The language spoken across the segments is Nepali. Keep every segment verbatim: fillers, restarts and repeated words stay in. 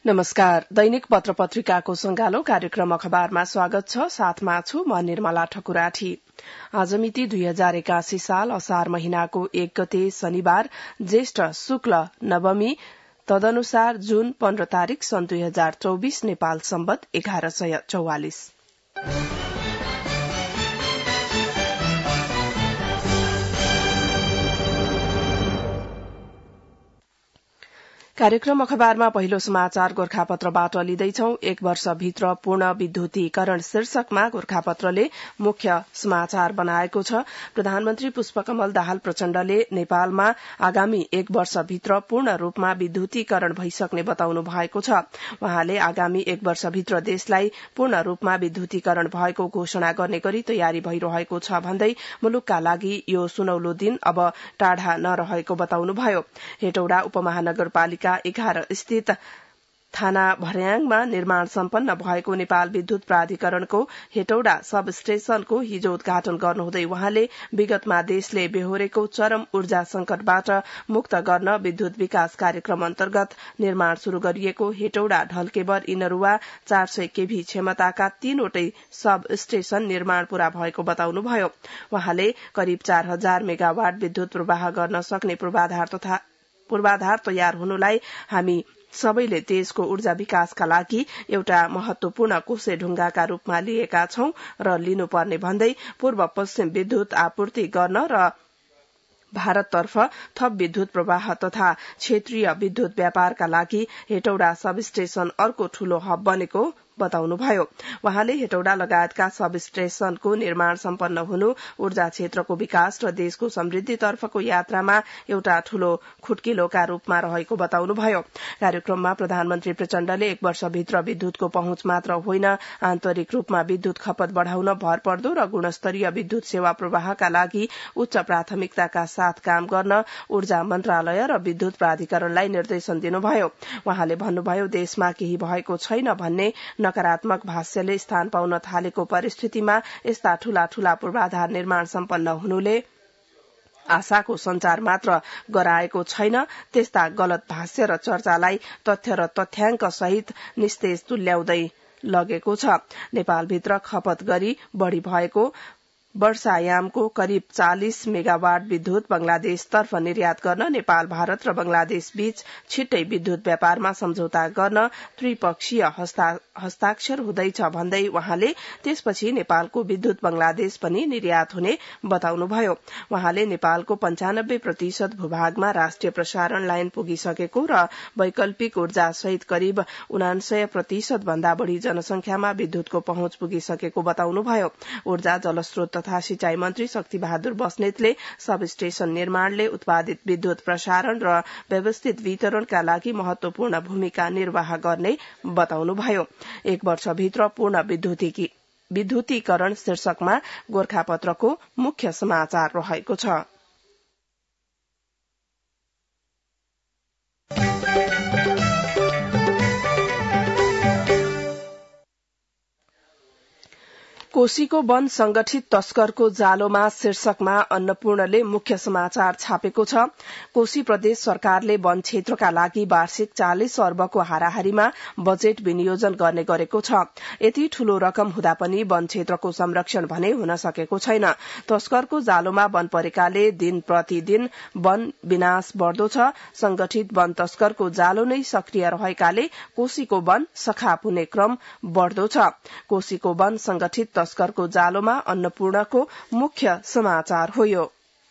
नमस्कार। दैनिक पत्र पत्रिकाको संगालो कार्यक्रम अखबारमा स्वागत छ। साथमा छु म निर्मला ठकुराठी। आज मिति दुई हजार एकासी साल असार महिनाको एक गते शनिबार ज्येष्ठ शुक्ल नवमी, तदनुसार जून पन्ध्र तारीक सन् दुई हजार चौबिस नेपाल सम्वत एघार सय चौवालिस। कार्यक्रम अखबारमा पहिलो समाचार गोर्खापत्रबाट लिँदैछौ। एक वर्षभित्र पूर्ण विद्युतीकरण शीर्षकमा गोर्खापत्रले मुख्य समाचार बनाएको छ। प्रधानमन्त्री पुष्पकमल दाहाल प्रचण्डले नेपालमा आगामी एक वर्षभित्र पूर्ण रूपमा विद्युतीकरण भइसक्ने बताउनु भएको छ। वहाँले आगामी एक वर्षभित्र देशलाई पूर्ण रूपमा विद्युतीकरण भएको घोषणा गर्ने गरी तयारी भइरहेको छ भन्दै मुलुकका लागि यो सुनौलो दिन अब टाढा नरहेको बताउनुभयो। हेटौडा उपमहानगरपालिका एघार स्थित थाना भर्याङमा निर्माण सम्पन्न भएको नेपाल विद्युत प्राधिकरणको हेटौडा सब स्टेशनको हिजो उद्घाटन गर्नुहुँदै वहाँले विगतमा देशले बेहोरेको चरम ऊर्जा संकटबाट मुक्त गर्न विद्युत विकास कार्यक्रम अन्तर्गत निर्माण शुरू गरिएको हेटौडा ढल्केबर इनरुवा चार सय केभी क्षमताका तीनवटै सब स्टेशन निर्माण पूरा भएको बताउनुभयो। वहाँले करिब चार हजार मेगावाट विद्युत प्रवाह गर्न सक्ने पूर्वाधार तथा पूर्वाधार तयार हुनुलाई हामी सबैले देशको ऊर्जा विकासका लागि एउटा महत्वपूर्ण कोसे ढुंगाका रूपमा लिएका छौं र लिनुपर्ने भन्दै पूर्व पश्चिम विद्युत आपूर्ति गर्न र भारततर्फ थप विद्युत प्रवाह तथा क्षेत्रीय विद्युत व्यापारका लागि हेटौडा सब स्टेशन अर्को ठूलो हब बनेको बताउनुभयो। वहाँले हेटौडा लगायतका सब स्टेशनको निर्माण सम्पन्न हुनु ऊर्जा क्षेत्रको विकास र देशको समृद्धितर्फको यात्रामा एउटा ठूलो खुट्किलोका रूपमा रहेको बताउनुभयो। कार्यक्रममा प्रधानमन्त्री प्रचण्डले एक वर्षभित्र विद्युतको पहुँच मात्र होइन, आन्तरिक रूपमा विद्युत खपत बढ़ाउन भरपर्दो र गुणस्तरीय विद्युत सेवा प्रवाहका लागि उच्च प्राथमिकताका साथ काम गर्न ऊर्जा मन्त्रालय र विद्युत प्राधिकरणलाई निर्देशन दिनुभयो। वहाँले भन्नुभयो, देशमा केही भएको छैन भन्ने नकारात्मक भाष्यले स्थान पाउन थालेको परिस्थितिमा यस्ता ठूला ठूला पूर्वाधार निर्माण सम्पन्न हुनुले आशाको संचार मात्र गराएको छैन, त्यस्ता गलत भाष्य र चर्चालाई तथ्य र तथ्याङ्क सहित निस्तेज तुल्याउँदै लगेको छ। नेपालभित्र खपत गरी बढ़ी भएको वर्षायामको करिब चालिस मेगावाट विद्युत बंगलादेशतर्फ निर्यात गर्न नेपाल, भारत र बंगलादेश बीच छिट्टै विद्युत व्यापारमा सम्झौता गर्न त्रिपक्षीय हस्ताक्षर हुँदैछ भन्दै वहाँले त्यसपछि नेपालको विद्युत बंगलादेश पनि निर्यात हुने बताउनुभयो। वहाँले नेपालको पञ्चानब्बे प्रतिशत भूभागमा राष्ट्रिय प्रसारण लाइन पुगिसकेको र वैकल्पिक ऊर्जा सहित करिब उनासय प्रतिशत भन्दा बढ़ी जनसंख्यामा विद्युतको पहुँच पुगिसकेको बताउनुभयो। ऊर्जा, जलस्रोत तथा सिंचाई मन्त्री शक्ति बहादुर बस्नेतले सब स्टेशन निर्माणले उत्पादित विद्युत प्रसारण र व्यवस्थित वितरणका लागि महत्वपूर्ण भूमिका निर्वाह गर्ने बताउनुभयो। एक वर्षभित्र पूर्ण विद्युतीकरण शीर्षकमा गोर्खापत्रको मुख्य समाचार रहेको छ। कोशीको वन संगठित तस्करको जालोमा शीर्षकमा अन्नपूर्णले मुख्य समाचार छापेको छ। कोशी प्रदेश सरकारले वन क्षेत्रका लागि वार्षिक चालिस अर्बको हाराहारीमा बजेट विनियोजन गर्ने गरेको छ। यति ठूलो रकम हुँदा पनि वन क्षेत्रको संरक्षण भने हुन सकेको छैन। तस्करको जालोमा वन परेकाले दिन प्रतिदिन वन विनाश बढ़दो छ। संगठित वन तस्करको जालो नै सक्रिय रहेकाले कोशीको वन सखाप हुने क्रम बढ़दो छ। कोशीको वन संगठित तस्करको जालोमा अन्नपूर्णको मुख्य समाचार हो यो।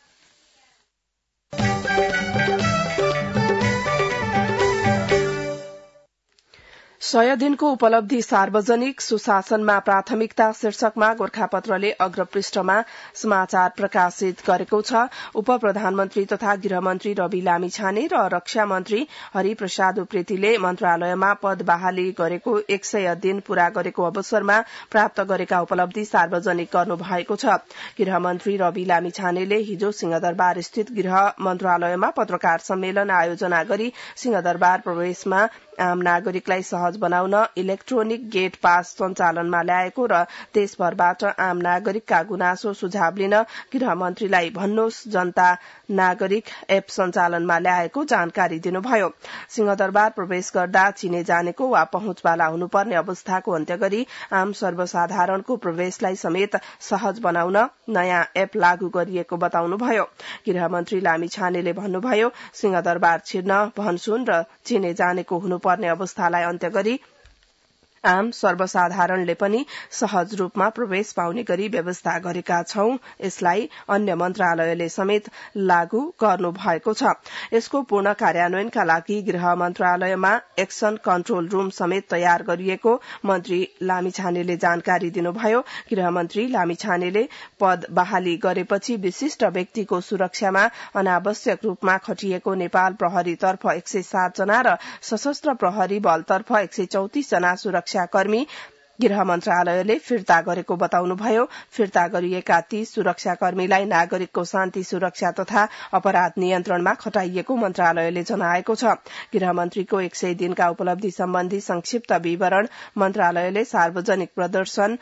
सय दिनको उपलब्धि सार्वजनिक सुशासनमा प्राथमिकता शीर्षकमा गोर्खापत्रले अग्रपृष्ठमा समाचार प्रकाशित गरेको छ। उप प्रधानमन्त्री तथा गृहमन्त्री रवि लामिछाने र रक्षा मन्त्री हरिप्रसाद उप्रेतीले मन्त्रालयमा पद बहाली गरेको एक सय दिन पूरा गरेको अवसरमा प्राप्त गरेका उपलब्धि सार्वजनिक गर्नु भएको छ। गृहमन्त्री रवि लामिछानेले हिजो सिंहदरबार स्थित गृह मन्त्रालयमा पत्रकार सम्मेलन आयोजना गरी सिंहदरबार प्रवेशमा आम नागरिकलाई सहज बनाउन इलेक्ट्रोनिक गेट पास सञ्चालनमा ल्याएको र देशभरबाट आम नागरिकका गुनासो सुझाव लिन गृह मन्त्रीलाई भन्नुहोस् जनता नागरिक एप सञ्चालनमा ल्याएको जानकारी दिनुभयो। सिंहदरबार प्रवेश गर्दा चिने जानेको वा पहुँचवाला हुनुपर्ने अवस्थाको अन्त्य गरी आम सर्वसाधारणको प्रवेशलाई समेत सहज बनाउन नयाँ एप लागू गरिएको बताउनुभयो। गृहमन्त्री लामिछानेले भन्नुभयो सिंहदरबार छिर्न भनसुन र चिने जानेको हुनुपर्ने अवस्थालाई अन्त्य गरी आम सर्वसाधारणले पनि सहज रूपमा प्रवेश पाउने गरी व्यवस्था गरेका छौं। यसलाई अन्य मन्त्रालयले समेत लागू गर्नु भएको छ। यसको पूर्ण कार्यान्वयनका लागि गृह मन्त्रालयमा एक्सन कन्ट्रोल रूम समेत तयार गरिएको मन्त्री लामिछानेले जानकारी दिनुभयो। गृहमन्त्री लामिछानेले पद बहाली गरेपछि विशिष्ट व्यक्तिको सुरक्षामा अनावश्यक रूपमा खटिएको नेपाल प्रहरीतर्फ एक सय सात जना र सशस्त्र प्रहरी बलतर्फ एक सय चौतिस जना सुरक्षा कर्मी गृह मन्त्रालयले फिर्ता गरेको बताउनुभयो। फिर्ता गरिएका तीस सुरक्षाकर्मीलाई नागरिकको शान्ति सुरक्षा तथा अपराध नियन्त्रणमा खटाइएको मन्त्रालयले जनाएको छ। गृहमन्त्रीको एक सय दिनका उपलब्धि सम्बन्धी संक्षिप्त विवरण मन्त्रालयले सार्वजनिक प्रदर्शन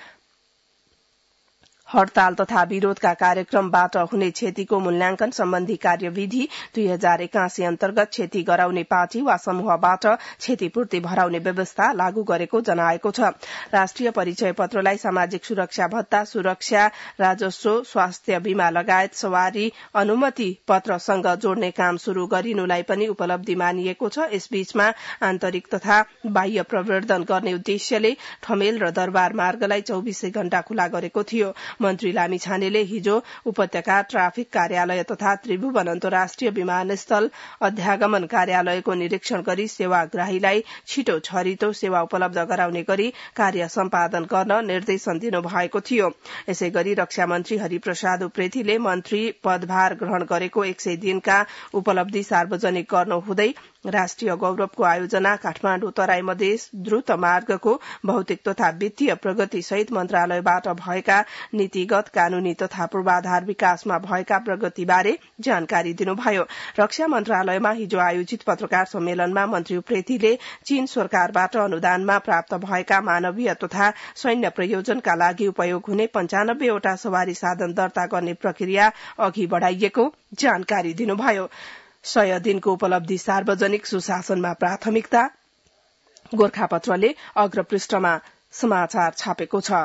हड़ताल तथा विरोधका कार्यक्रमबाट हुने क्षतिको मूल्याङ्कन सम्बन्धी कार्यविधि दुई हजार एकासी अन्तर्गत क्षति गराउने पार्टी वा समूहबाट क्षतिपूर्ति भराउने व्यवस्था लागू गरेको जनाएको छ। राष्ट्रिय परिचय पत्रलाई सामाजिक सुरक्षा भत्ता, सुरक्षा राजस्व, स्वास्थ्य बीमा लगायत सवारी अनुमति पत्रसँग जोड्ने काम शुरू गरिनुलाई पनि उपलब्धि मानिएको छ। यसबीचमा आन्तरिक तथा बाह्य प्रवर्धन गर्ने उद्देश्यले ठमेल र दरबार मार्गलाई चौबीसै घण्टा खुला गरेको थियो। मन्त्री लामिछानेले हिजो उपत्यका ट्राफिक कार्यालय तथा त्रिभुवन अन्तर्राष्ट्रिय विमानस्थल अध्यागमन कार्यालयको निरीक्षण गरी सेवाग्राहीलाई छिटो छरितो सेवा उपलब्ध गराउने गरी कार्य सम्पादन गर्न निर्देशन दिनुभएको थियो। यसै गरी रक्षा मन्त्री हरिप्रसाद उप्रेतीले मन्त्री पदभार ग्रहण गरेको एक सय दिनका उपलब्धि सार्वजनिक गर्नुहुँदै राष्ट्रिय गौरवको आयोजना काठमाडौँ तराई मधेस द्रुत मार्गको भौतिक तथा वित्तीय प्रगति सहित मन्त्रालयबाट भएका नीतिगत कानूनी तथा पूर्वाधार विकासमा भएका प्रगतिबारे जानकारी दिनुभयो। रक्षा मन्त्रालयमा हिजो आयोजित पत्रकार सम्मेलनमा मन्त्री उप्रेतीले चीन सरकारबाट अनुदानमा प्राप्त भएका मानवीय तथा सैन्य प्रयोजनका लागि उपयोग हुने पञ्चानब्बेवटा सवारी साधन दर्ता गर्ने प्रक्रिया अघि बढ़ाइएको जानकारी दिनुभयो। सय दिनको उपलब्धि सार्वजनिक सुशासनमा प्राथमिकता गोरखापत्रले अग्रपृष्ठमा समाचार छापेको छ।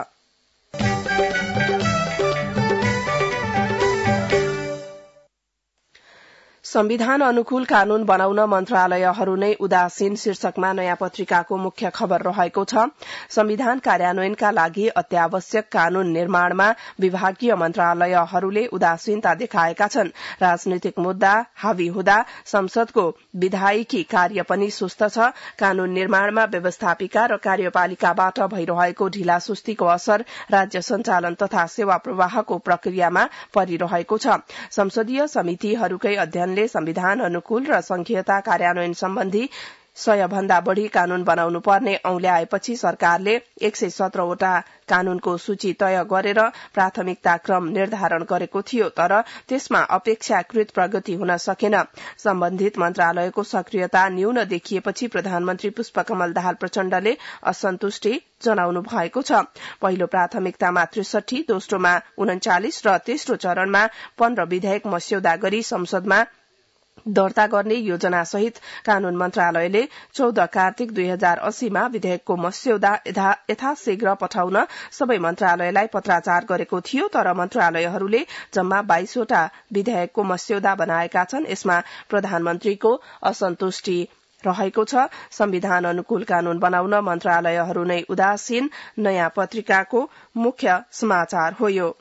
संविधान अनुकूल कानून बनाउन मन्त्रालयहरू नै उदासीन शीर्षकमा नयाँ पत्रिकाको मुख्य खबर रहेको छ। संविधान कार्यान्वयनका लागि अत्यावश्यक कानून निर्माणमा विभागीय मन्त्रालयहरूले उदासीनता देखाएका छन्। राजनीतिक मुद्दा हावी हुँदा संसदको विधायिकी कार्य पनि सुस्त छ। कानून निर्माणमा व्यवस्थापिका र कार्यपालिकाबाट भइरहेको ढिलासुस्तीको असर राज्य सञ्चालन तथा सेवा प्रवाहको प्रक्रियामा परिरहेको छ। संसदीय समितिहरूकै अध्ययनले संविधान अनुकूल र संघीयता कार्यान्वयन सम्बन्धी सय भन्दा बढ़ी कानून बनाउनु पर्ने औल्याएपछि सरकारले एक सय सत्रवटा कानूनको सूची तय गरेर प्राथमिकता क्रम निर्धारण गरेको थियो, तर त्यसमा अपेक्षाकृत प्रगति हुन सकेन। सम्बन्धित मन्त्रालयको सक्रियता न्यून देखिएपछि प्रधानमन्त्री पुष्पकमल दाहाल प्रचण्डले असन्तुष्टि जनाउनु भएको छ। पहिलो प्राथमिकतामा त्रिसठी, दोस्रोमा उन्चालिस र तेस्रो चरणमा पन्ध्र विधेयक मस्यौदा गरी संसदमा दर्ता गर्ने योजना सहित कानून मन्त्रालयले चौध कार्तिक दुई हजार अस्सीमा विधेयकको मस्यौदा यथाशीघ्र पठाउन सबै मन्त्रालयलाई पत्राचार गरेको थियो, तर मन्त्रालयहरूले जम्मा बाइसवटा विधेयकको मस्यौदा बनाएका छन्। यसमा प्रधानमन्त्रीको असन्तुष्टि रहेको छ। संविधान अनुकूल कानून बनाउन मन्त्रालयहरू नै उदासीन नयाँ पत्रिकाको मुख्य समाचार हो यो।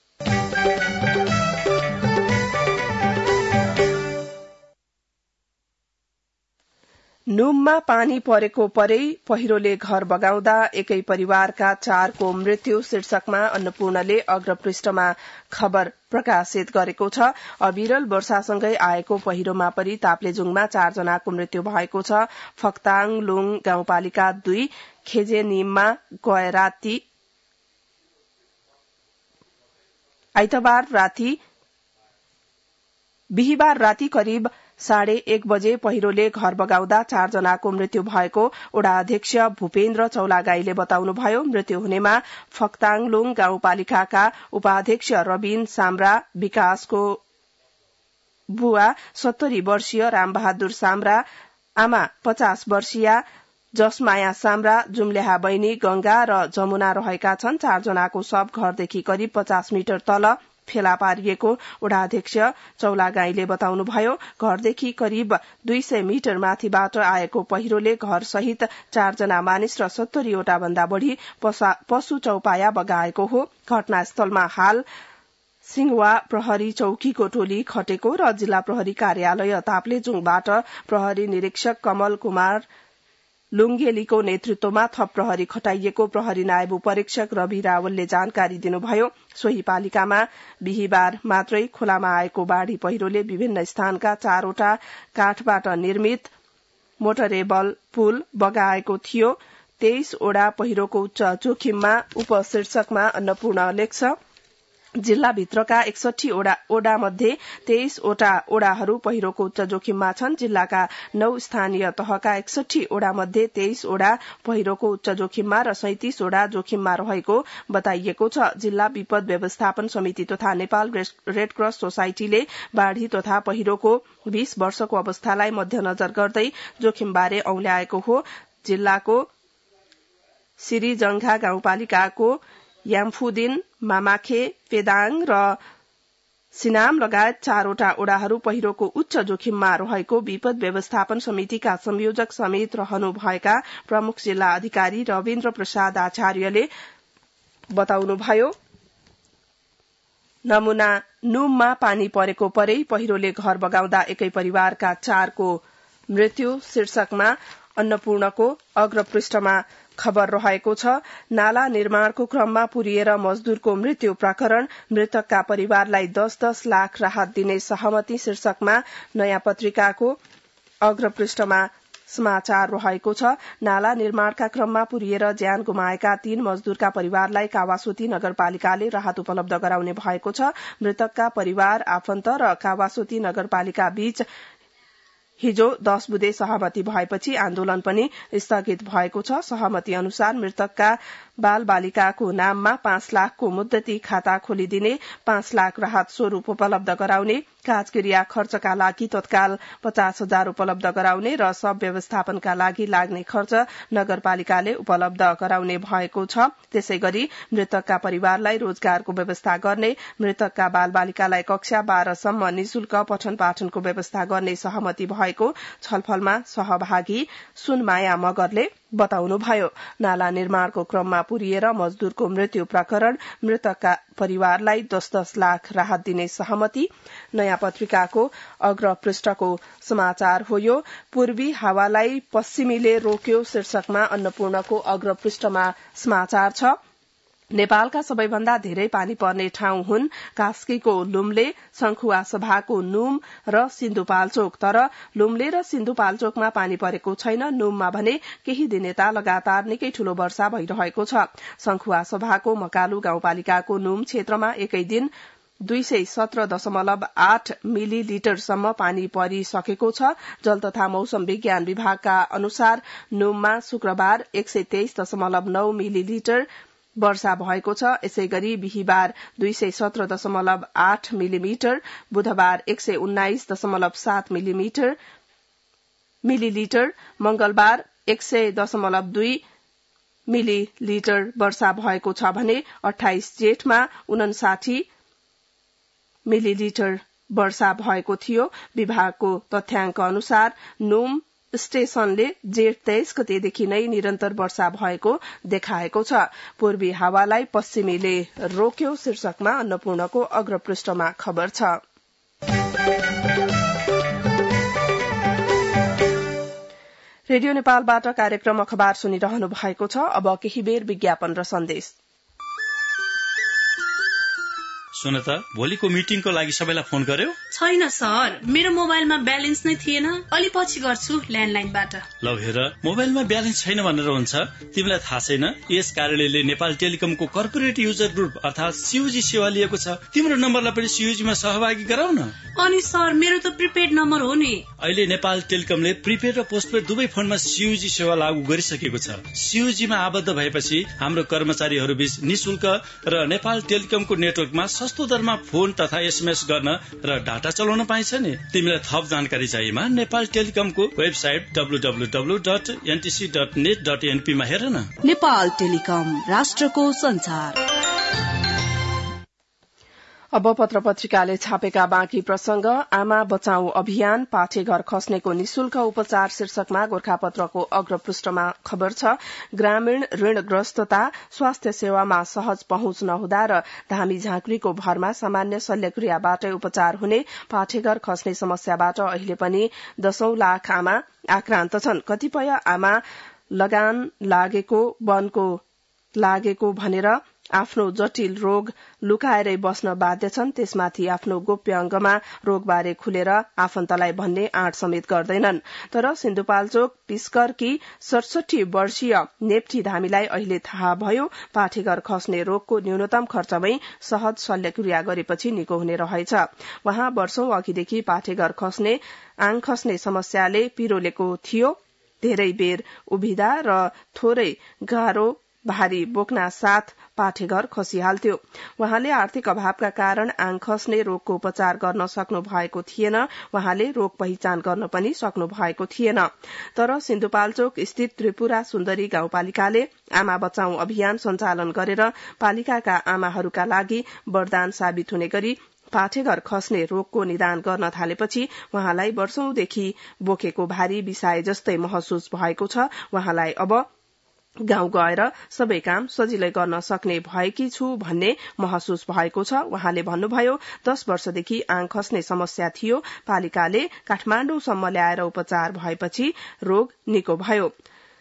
नुममा पानी परेको परै पहिरोले घर बगाउँदा एकै परिवारका चारको मृत्यु शीर्षकमा अन्नपूर्णले अग्रपृष्ठमा खबर प्रकाशित गरेको छ। अविरल वर्षासँगै आएको पहिरोमा परि ताप्लेजुङमा चारजनाको मृत्यु भएको छ। फक्ताङ लुङ गाउँपालिका दुई खेजेनिममा गए राति आइतबार राति बिहिबार राति करिब साढे एक बजे पहिरोले घर बगाउँदा चारजनाको मृत्यु भएको ओडा अध्यक्ष भूपेन्द्र चौलागाईले बताउनुभयो। मृत्यु हुनेमा फक्ताङलुङ गाउँपालिकाका उपाध्यक्ष रबिन साम्रा, विकासको बुवा सत्तरी वर्षीय रामबहादुर साम्रा, आमा पचास वर्षीया जसमाया साम्रा, जुम्ल्याहा बहिनी गंगा र जमुना रहेका छन्। चारजनाको शव घरदेखि करिब पचास मिटर तल फेला पारिएको वडा अध्यक्ष चौलागाईले बताउनुभयो। घरदेखि करिब दुई सय मिटर माथिबाट आएको पहिरोले घर सहित चारजना मानिस र सत्तरीवटा भन्दा बढ़ी पशु चौपाया बगाएको हो। घटनास्थलमा हाल सिंहवा प्रहरी चौकीको टोली खटेको र जिल्ला प्रहरी कार्यालय ताप्लेजुङबाट प्रहरी निरीक्षक कमल कुमार लुङ्गेलीको नेतृत्वमा थप प्रहरी खटाइएको प्रहरी नायब उपरीक्षक रवि रावलले जानकारी दिनुभयो। सोही पालिकामा बिहिबार मात्रै खोलामा आएको बाढ़ी पहिरोले विभिन्न स्थानका चारवटा काठबाट निर्मित मोटरेबल पुल बगाएको थियो। तेइस ओडा पहिरोको उच्च जोखिममा उपशीर्षकमा अन्नपूर्ण लेख्छ। जिल्लाभित्रका एकसठी ओडा मध्ये तेइस वटा ओडाहरू पहिरोको उच्च जोखिममा छन्। जिल्लाका नौ स्थानीय तहका एकसठी ओडा मध्ये तेइस ओडा पहिरोको उच्च जोखिममा र सैंतिस ओडा जोखिममा रहेको बताइएको छ। जिल्ला विपद व्यवस्थापन समिति तथा नेपाल रेडक्रस सोसाइटीले बाढ़ी तथा पहिरोको बीस वर्षको अवस्थालाई मध्यनजर गर्दै जोखिमबारे औल्याएको हो। जिल्लाको सिरिजंघा गाउँपालिकाको यामफुदिन, मामाखे, पेदाङ र सिनाम लगायत चारवटा ओडाहरू पहिरोको उच्च जोखिममा रहेको विपद व्यवस्थापन समितिका संयोजक समेत रहनुभएका प्रमुख जिल्ला अधिकारी रविन्द्र प्रसाद आचार्यले बताउनुभयो। नमूना नुममा पानी परेको परै पहिरोले घर बगाउँदा एकै परिवारका चारको मृत्यु शीर्षकमा अन्नपूर्णको अग्रपृष्ठमा खबर रहेको छ। नाला निर्माणको क्रममा पुरिएर मजदूरको मृत्यु प्रकरण, मृतकका परिवारलाई दस दस लाख राहत दिने सहमति शीर्षकमा नयाँ पत्रिकाको अग्रपृष्ठमा समाचार रहेको छ। नाला निर्माणका क्रममा पुरिएर ज्यान गुमाएका तीन मजदूरका परिवारलाई कावासोती नगरपालिकाले राहत उपलब्ध गराउने भएको छ। मृतकका परिवार, आफन्त र कावासोती नगरपालिका बीच हिजो दस बुधे सहमति भएपछि आन्दोलन पनि स्थगित भएको छ। सहमति अनुसार मृतकका बाल बालिकाको नाममा पाँच लाखको मुद्दती खाता खोलिदिने, पाँच लाख राहत स्वरूप उपलब्ध गराउने, काजक्रिया खर्चका लागि तत्काल पचास हजार उपलब्ध गराउने र सब व्यवस्थापनका लागि लाग्ने खर्च नगरपालिकाले उपलब्ध गराउने भएको छ। त्यसै गरी मृतकका परिवारलाई रोजगारको व्यवस्था गर्ने, मृतकका बाल बालिकालाई कक्षा बाह्रसम्म निशुल्क पठन पाठनको व्यवस्था गर्ने सहमति भएको छलफलमा सहभागी सुनमाया मगरले बताउनुभयो। नाला निर्माणको क्रममा पुरिएर मजदूरको मृत्यु प्रकरण, मृतकका परिवारलाई दस दस लाख राहत दिने सहमति नयाँ पत्रिकाको अग्रपृष्ठको समाचार हो। यो पूर्वी हावालाई पश्चिमीले रोक्यो शीर्षकमा अन्नपूर्णको अग्रपृष्ठमा समाचार छ। नेपालका सबैभन्दा धेरै पानी पर्ने ठाउँ हुन् कास्कीको लुम्ले, शंखुवा सभाको नुम र सिन्धुपाल्चोक। तर लुम्ले र सिन्धुपाल्चोकमा पानी परेको छैन। नुममा भने केही दिन यता लगातार निकै ठूलो वर्षा भइरहेको छ। शंखुवा सभाको मकालु गाउँपालिकाको नुम क्षेत्रमा एकै दिन दुई सय सत्र दशमलव आठ मिलिलिटरसम्म पानी परिसकेको छ। जल तथा मौसम विज्ञान विभागका अनुसार नुममा शुक्रबार एक सय तेइस दशमलव नौ मिलिलिटर वर्षा भएको छ। यसै गरी बिहिबार दुई सय सत्र दशमलव आठ मिलिमिटर, बुधबार एक सय उन्नाइस दशमलव सात मिलिमिटर मिलिलिटर, मंगलबार एक सय दशमलव दुई मिलिलिटर वर्षा भएको छ भने अठाइस जेठमा उनासाठी मिलिलिटर वर्षा भएको थियो। विभागको तथ्याङ्क अनुसार नुम स्टेशनले जेठ तेइस गतेदेखि नै निरन्तर वर्षा भएको देखाएको छ। पूर्वी हावालाई पश्चिमीले रोक्यो शीर्षकमा अन्नपूर्णको अग्रपृष्ठमा खबर छ। रेडियो नेपालबाट कार्यक्रम अखबार सुनिरहनु भएको छ। अब केही बेर विज्ञापन र सन्देश। सुन त, भोलिको मिटिङको लागि सबैलाई फोन गर्यो? छैन सर, मेरो मोबाइलमा ब्यालेन्स नै थिएन, अलि पछि गर्छु ल्यान्डलाइनबाट। ल हेर, मोबाइलमा ब्यालेन्स छैन भनेर हुन्छ? तिमीलाई थाहा छैन यस कार्यालयले नेपाल टेलिकमको कर्पोरेट युजर ग्रुप अर्थात सीयूजी सेवा लिएको छ। तिम्रो नम्बरलाई पनि सीयूजीमा सहभागी गराउन। अनि सर, मेरो त प्रिपेड नम्बर हो नि। अहिले नेपाल टेलिकमले प्रिपेड र पोस्टपेड दुवै फोनमा सीयूजी सेवा लागू गरिसकेको छ। सीयूजीमा आबद्ध भएपछि हाम्रो कर्मचारीहरू बीच निशुल्क र नेपाल टेलिकमको नेटवर्कमा सस्तो दरमा फोन तथा एसएमएस गर्न र डाटा चलाउन पाइन्छ नि। तिमीलाई थप जानकारी चाहिएमा नेपाल टेलिकमको website W W W dot NTC dot net dot NP मा हेर न। नेपाल टेलिकम, राष्ट्रको संचार। अब पत्र पत्रिकाले छापेका बाँकी प्रसंग। आमा बचाऊ अभियान, पाठेघर खस्नेको निशुल्क उपचार शीर्षकमा गोर्खापत्रको अग्रपृष्ठमा खबर छ। ग्रामीण ऋणग्रस्तता, स्वास्थ्य सेवामा सहज पहुँच नहुँदा र धामी झाँक्रीको भरमा सामान्य शल्यक्रियाबाटै उपचार हुने पाठेघर खस्ने समस्याबाट अहिले पनि दशौं लाख आमा आक्रान्त छन्। कतिपय आमा लगान लागेको वनको लागेको भनेर आफ्नो जटिल रोग लुकाएरै बस्न बाध्य छन्। त्यसमाथि आफ्नो गोप्य अंगमा रोगबारे खुलेर आफन्तलाई भन्ने आँट समेत गर्दैनन्। तर सिन्धुपाल्चोक पिस्करकी सडसठी वर्षीय नेप्ठी धामीलाई अहिले थाहा भयो पाठेघर खस्ने रोगको न्यूनतम खर्चमै सहज शल्यक्रिया गरेपछि निको हुने रहेछ। वहाँ वर्षौं अघिदेखि पाठेघर खस्ने आङ खस्ने समस्याले पिरोलेको थियो। धेरै बेर उभिदा र थोरै गाह्रो भारी बोक्ना साथ पाठेघर खसिहाल्थ्यो। वहाँले आर्थिक अभावका कारण आङ खस्ने रोगको उपचार गर्न सक्नु भएको थिएन। वहाँले रोग पहिचान गर्न पनि सक्नु भएको थिएन। तर सिन्धुपाल्चोक स्थित त्रिपुरा सुन्दरी गाउँपालिकाले आमा बचाऊ अभियान सञ्चालन गरेर पालिकाका आमाहरूका लागि वरदान साबित हुने गरी पाठेघर खस्ने रोगको निदान गर्न थालेपछि वहाँलाई वर्षौंदेखि बोकेको भारी बिसाए जस्तै महसुस भएको छ। वहाँलाई अब गाउँ गएर सबै काम सजिलै गर्न सक्ने भएकी छु भन्ने महसुस भएको छ। वहाँले भन्नुभयो दश वर्षदेखि आङ खस्ने समस्या थियो। पालिकाले काठमाण्डुसम्म ल्याएर उपचार भएपछि रोग निको भयो।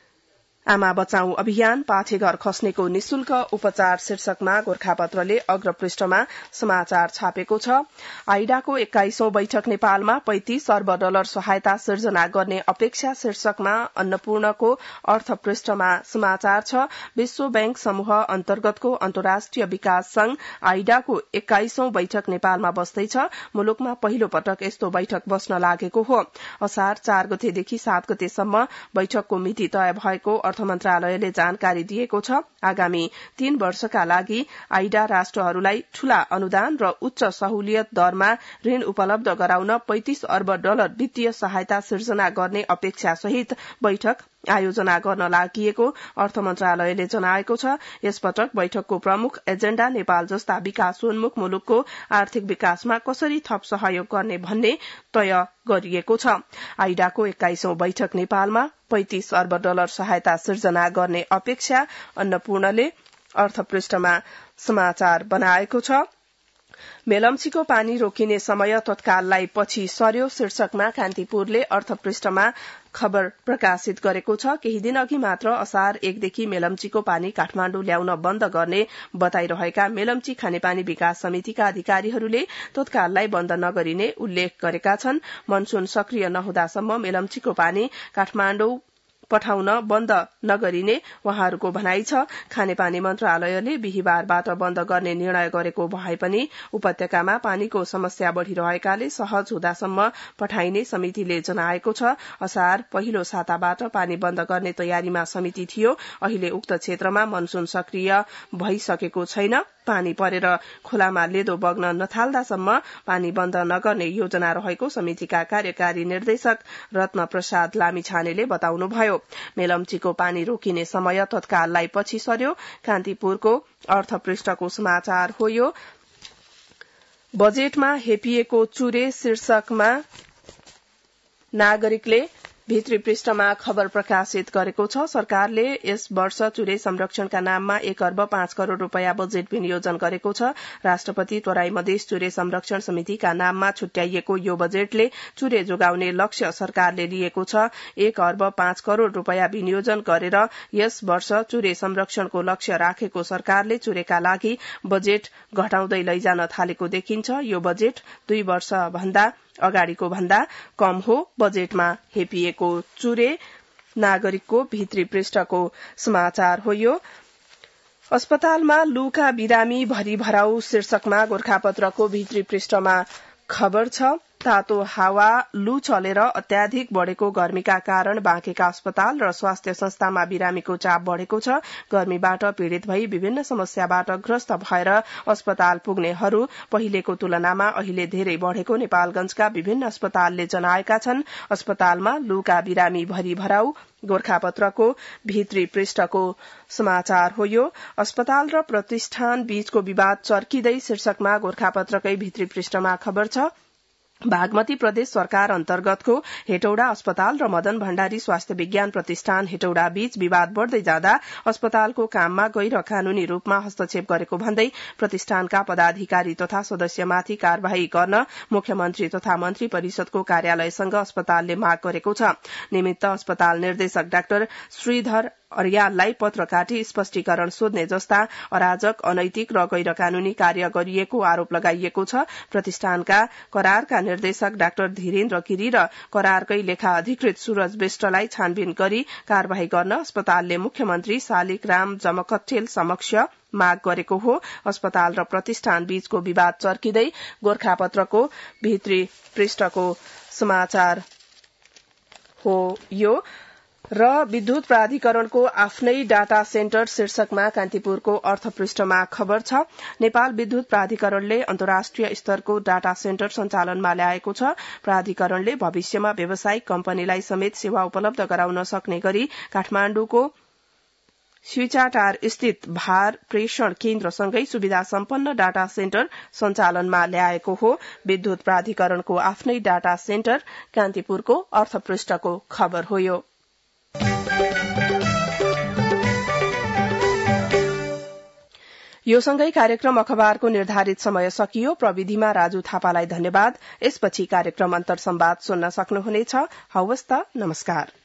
आमा बचाऊ अभियान, पाठेघर खस्नेको निशुल्क उपचार शीर्षकमा गोर्खापत्रले अग्रपृष्ठमा समाचार छापेको छ। आइडाको एक्काइसौं बैठक नेपालमा पैंतीस अर्ब डलर सहायता सिर्जना गर्ने अपेक्षा शीर्षकमा अन्नपूर्णको अर्थपृष्ठमा समाचार छ। विश्व बैंक समूह अन्तर्गतको अन्तर्राष्ट्रिय विकास संघ आइडाको एक्काइसौं बैठक नेपालमा बस्दैछ। मुलुकमा पहिलो पटक यस्तो बैठक बस्न लागेको हो। असार चार गतेदेखि सात गतेसम्म बैठकको मिति तय भएको अर्थ मन्त्रालयले जानकारी दिएको छ। आगामी तीन वर्षका लागि आइडा राष्ट्रहरूलाई ठूला अनुदान र उच्च सहुलियत दरमा ऋण उपलब्ध गराउन पैंतीस अर्ब डलर वित्तीय सहायता सिर्जना गर्ने अपेक्षा सहित बैठक आयोजना गर्न लागि अर्थ मन्त्रालयले जनाएको छ। यसपटक बैठकको प्रमुख एजेण्डा नेपाल जस्ता विकासोन्मुख मुलुकको आर्थिक विकासमा कसरी थप सहयोग गर्ने भन्ने तय गरिएको छ। आइडाको एक्काइसौं बैठक नेपालमा पैंतीस अर्ब डलर सहायता सिर्जना गर्ने अपेक्षा अन्नपूर्णले अर्थपृष्ठमा समाचार बनाएको छ। मेलम्चीको पानी रोकिने समय तत्काललाई पछि सर्यो शीर्षकमा कान्तिपुरले अर्थपृष्ठमा खबर प्रकाशित गरेको छ। केही दिन अघि मात्र असार एकदेखि मेलम्चीको पानी काठमाण्डु ल्याउन बन्द गर्ने बताइरहेका मेलम्ची खानेपानी विकास समितिका अधिकारीहरूले तत्काललाई बन्द नगरिने उल्लेख गरेका छन्। मनसून सक्रिय नहुँदासम्म मेलम्चीको पानी काठमाण्डु पठाउन बन्द नगरिने वहाँहरूको भनाइ छ। खानेपानी मन्त्रालयले बिहिबारबाट बन्द गर्ने निर्णय गरेको भए पनि उपत्यकामा पानीको समस्या बढ़िरहेकाले सहज हुँदासम्म पठाइने समितिले जनाएको छ। असार पहिलो साताबाट पानी बन्द गर्ने तयारीमा समिति थियो। अहिले उक्त क्षेत्रमा मनसून सक्रिय भइसकेको छैन। पानी परेर खोलामा लेदो बग्न नथाल्दासम्म पानी बन्द नगर्ने योजना रहेको समितिका कार्यकारी निर्देशक रत्न प्रसाद लामिछानेले बताउनुभयो। मेलम्चीको पानी रोकिने समय तत्काललाई पछि सर्यो। कान्तिपुरको अर्थपृष्ठको समाचार हो यो। बजेटमा हेपिएको चुरे शीर्षकमा नागरिकले भित्री पृष्ठमा खबर प्रकाशित गरेको छ। सरकारले यस वर्ष चुरे संरक्षणका नाममा एक अर्ब पाँच करोड़ रूपियाँ बजेट विनियोजन गरेको छ। राष्ट्रपति तराई मधेस चुरे संरक्षण समितिका नाममा छुट्याइएको यो बजेटले चुरे जोगाउने लक्ष्य सरकारले लिएको छ। एक अर्ब पाँच करोड़ रूपियाँ विनियोजन गरेर यस वर्ष चुरे संरक्षणको लक्ष्य राखेको सरकारले चुरेका लागि बजेट घटाउँदै लैजान थालेको देखिन्छ। यो बजेट दुई वर्ष भन्दा अगाडिको भन्दा कम हो। बजेटमा हेपिएको चुरे नागरिकको भित्री पृष्ठको समाचार हो। यो अस्पतालमा लुका बिरामी भरी भराउ शीर्षकमा गोरखापत्रको भित्री पृष्ठमा खबर छ। तातो हावा लू चलेर अत्याधिक बढ़ेको गर्मीका कारण बाँकेका अस्पताल र स्वास्थ्य संस्थामा बिरामीको चाप बढ़ेको छ। गर्मीबाट पीड़ित भई विभिन्न समस्याबाट ग्रस्त भएर अस्पताल पुग्नेहरू पहिलेको तुलनामा अहिले धेरै बढ़ेको नेपालगंजका विभिन्न अस्पतालले जनाएका छन्। अस्पतालमा लूका बिरामी भरी भराउ गोरखापत्रको भित्री पृष्ठको समाचार हो। यो अस्पताल र प्रतिष्ठान बीचको विवाद चर्किदै शीर्षकमा गोरखापत्रकै भित्री पृष्ठमा खबर छ। बागमती प्रदेश सरकार अन्तर्गतको हेटौडा अस्पताल र मदन भण्डारी स्वास्थ्य विज्ञान प्रतिष्ठान हेटौडा बीच विवाद बढ़दै जाँदा अस्पतालको काममा गैर कानूनी रूपमा हस्तक्षेप गरेको भन्दै प्रतिष्ठानका पदाधिकारी तथा सदस्यमाथि कार्यवाही गर्न मुख्यमन्त्री तथा मन्त्री परिषदको कार्यालयसँग अस्पतालले माग गरेको छ। निमित्त अस्पताल निर्देशक डाक्टर श्रीधर अर्याललाई पत्र काटी स्पष्टीकरण सोध्ने जस्ता अराजक अनैतिक र गैर कानूनी कार्य गरिएको आरोप लगाइएको छ। प्रतिष्ठानका करारका निर्देशक डाक्टर धीरेन्द्र गिरी र करारकै लेखा अधिकृत सूरज विष्टलाई छानबिन गरी कार्यवाही गर्न अस्पतालले मुख्यमन्त्री शालिग्राम जमकट्ठेल समक्ष माग गरेको हो। अस्पताल र प्रतिष्ठान बीचको विवाद चर्किदै गोरखापत्रको भित्री पृष्ठको समाचार हो। यो र विद्युत प्राधिकरणको आफ्नै डाटा सेन्टर शीर्षकमा कान्तिपुरको अर्थपृष्ठमा खबर छ। नेपाल विद्युत प्राधिकरणले अन्तर्राष्ट्रिय स्तरको डाटा सेन्टर सञ्चालनमा ल्याएको छ। प्राधिकरणले भविष्यमा व्यावसायिक कम्पनीलाई समेत सेवा उपलब्ध गराउन सक्ने गरी काठमाण्डुको स्विचाटार स्थित भार प्रेषण केन्द्रसँगै सुविधा सम्पन्न डाटा सेन्टर सञ्चालनमा ल्याएको हो। विद्युत प्राधिकरणको आफ्नै डाटा सेन्टर कान्तिपुरको अर्थपृष्ठको खबर हो। यो यो सँगै कार्यक्रम अखबारको निर्धारित समय सकियो। प्रविधिमा राजु थापालाई धन्यवाद। यसपछि कार्यक्रम अन्तर संवाद सुन्न सक्नुहुनेछ। हवस् त, नमस्कार।